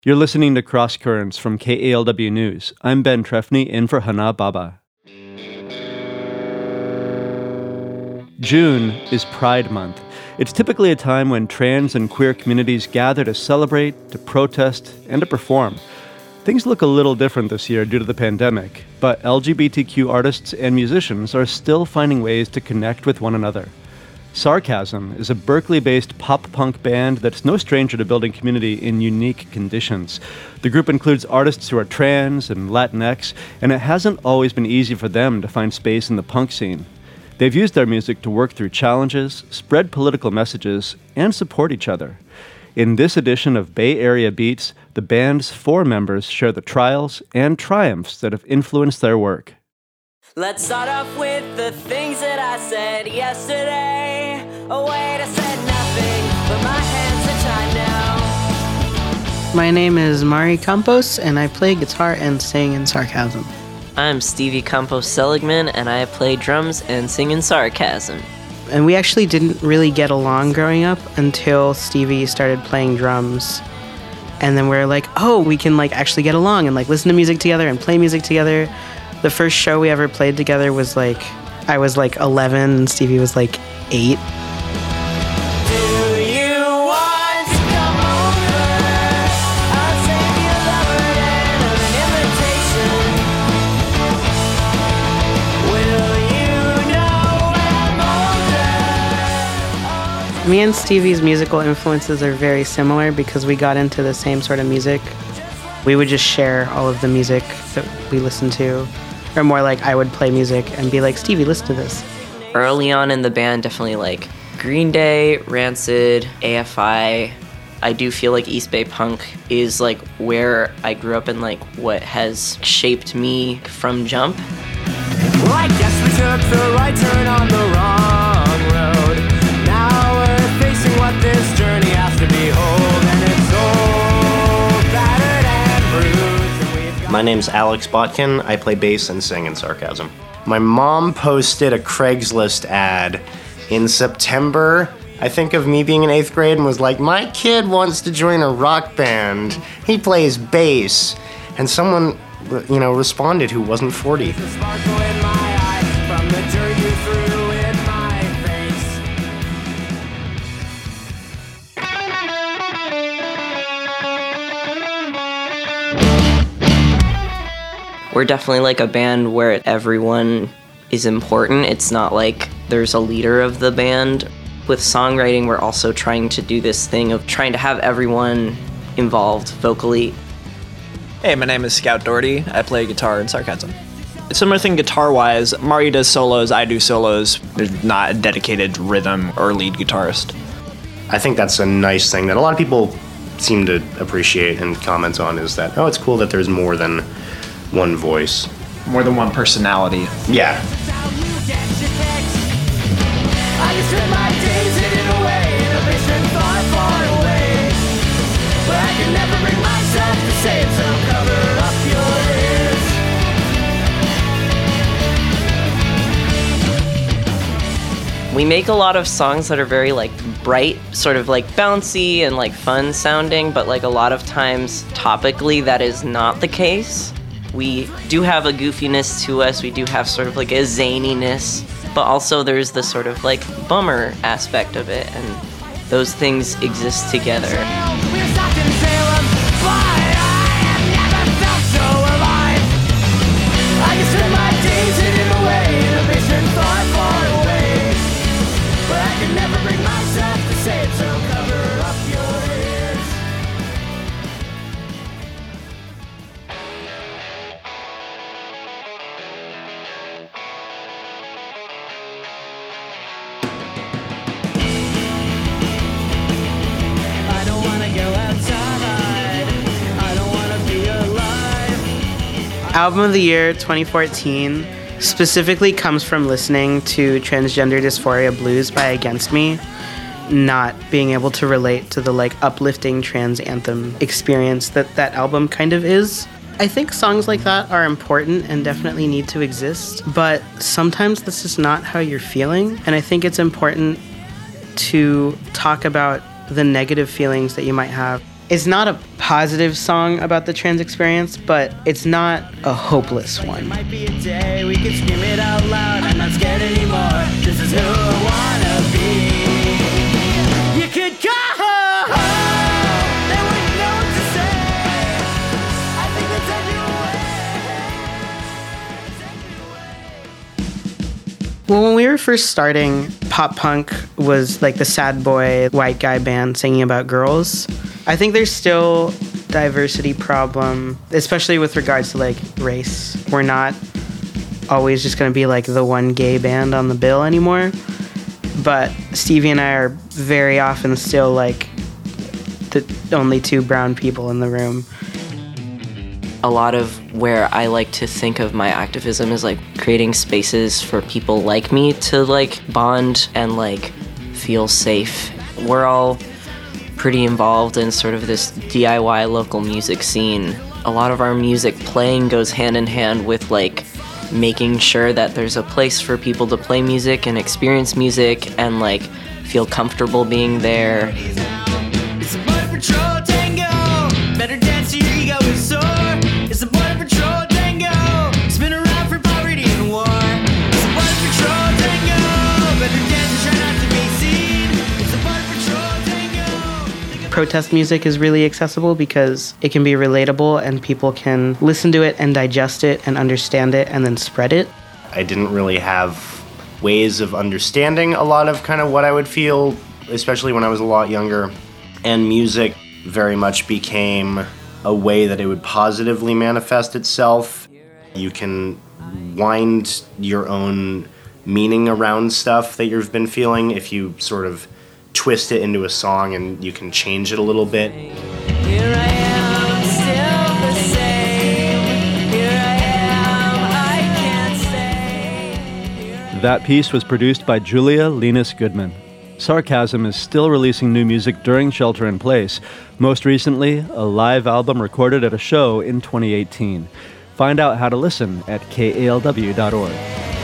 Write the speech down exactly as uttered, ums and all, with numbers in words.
You're listening to Cross Currents from K A L W News. I'm Ben Trefny, in for Hana Baba. June is Pride Month. It's typically a time when trans and queer communities gather to celebrate, to protest, and to perform. Things look a little different this year due to the pandemic, but L G B T Q artists and musicians are still finding ways to connect with one another. Sarcasm is a Berkeley-based pop-punk band that's no stranger to building community in unique conditions. The group includes artists who are trans and Latinx, and it hasn't always been easy for them to find space in the punk scene. They've used their music to work through challenges, spread political messages, and support each other. In this edition of Bay Area Beats, the band's four members share the trials and triumphs that have influenced their work. Let's start off with the things that I said yesterday. Oh wait, I said nothing, but my hands are tied now. My name is Mari Campos, and I play guitar and sing in Sarcasm. I'm Stevie Campos Seligman, and I play drums and sing in Sarcasm. And we actually didn't really get along growing up until Stevie started playing drums. And then we we're like, oh, we can like actually get along and like listen to music together and play music together. The first show we ever played together was like, I was like eleven and Stevie was like eight. Do you want to come over? I'll send you a rubber band or an invitation. Will you know I'm older? Me and Stevie's musical influences are very similar because we got into the same sort of music. We would just share all of the music that we listened to. Or more like I would play music and be like, Stevie, listen to this. Early on in the band, definitely like Green Day, Rancid, A F I. I do feel like East Bay punk is like where I grew up and like what has shaped me from jump. Well, I guess we took the right turn on the wrong road. Now we're facing what this journey has to behold, and it's so battered and bruised. My name's Alex Botkin. I play bass and sing in Sarcasm. My mom posted a Craigslist ad in September, I think, of me being in eighth grade, and was like, my kid wants to join a rock band. He plays bass. And someone, you know, responded who wasn't forty. We're definitely like a band where everyone is important. It's not like there's a leader of the band. With songwriting, we're also trying to do this thing of trying to have everyone involved vocally. Hey, my name is Scout Doherty. I play guitar in Sarcasm. Similar thing guitar-wise, Mari does solos, I do solos. There's not a dedicated rhythm or lead guitarist. I think that's a nice thing that a lot of people seem to appreciate and comment on, is that, oh, it's cool that there's more than one voice. More than one personality. Yeah. I just spend my days hidden away in a basement far, far away. But I can never bring myself to say it, so cover up your ears. We make a lot of songs that are very like bright, sort of like bouncy and like fun sounding, but like a lot of times topically that is not the case. We do have a goofiness to us, we do have sort of like a zaniness, but also there's the sort of like bummer aspect of it, and those things exist together. We're stuck in Salem, but I have never felt so alive. I can spend my days hidden away in a basement far, far away. But I can never bring myself to say it, so cover up your ears. I don't wanna go outside. I don't wanna be alive. Album of the Year twenty fourteen specifically comes from listening to Transgender Dysphoria Blues by Against Me, not being able to relate to the like uplifting trans anthem experience that that album kind of is. I think songs like that are important and definitely need to exist, but sometimes this is not how you're feeling, and I think it's important to talk about the negative feelings that you might have. It's not a positive song about the trans experience, but it's not a hopeless one. It might be a day we can scream it out loud. I'm not scared anymore. This is who I wanna be. You could go. They wouldn't know what to say. I think they take you away. Well, when we were first starting, pop punk was like the sad boy white guy band singing about girls. I think there's still diversity problem, especially with regards to like race. We're not always just going to be like the one gay band on the bill anymore. But Stevie and I are very often still like the only two brown people in the room. A lot of where I like to think of my activism is like creating spaces for people like me to like bond and like feel safe. We're all pretty involved in sort of this D I Y local music scene. A lot of our music playing goes hand in hand with like making sure that there's a place for people to play music and experience music and like feel comfortable being there. It's a Border Patrol tango. Better dance, your ego is sore. It's a Border Patrol tango. Spin around for poverty and war. It's a Border Patrol tango. Better dance and try not to be seen. It's a Border Patrol tango. Protest music is really accessible because it can be relatable and people can listen to it and digest it and understand it and then spread it. I didn't really have ways of understanding a lot of kind of what I would feel, especially when I was a lot younger. And music very much became a way that it would positively manifest itself. You can wind your own meaning around stuff that you've been feeling if you sort of twist it into a song, and you can change it a little bit. Here I am, still the same. Here I am, I can't say. That piece was produced by Julia Linus Goodman. Sarcasm is still releasing new music during Shelter in Place. Most recently, a live album recorded at a show in twenty eighteen. Find out how to listen at K A L W dot org.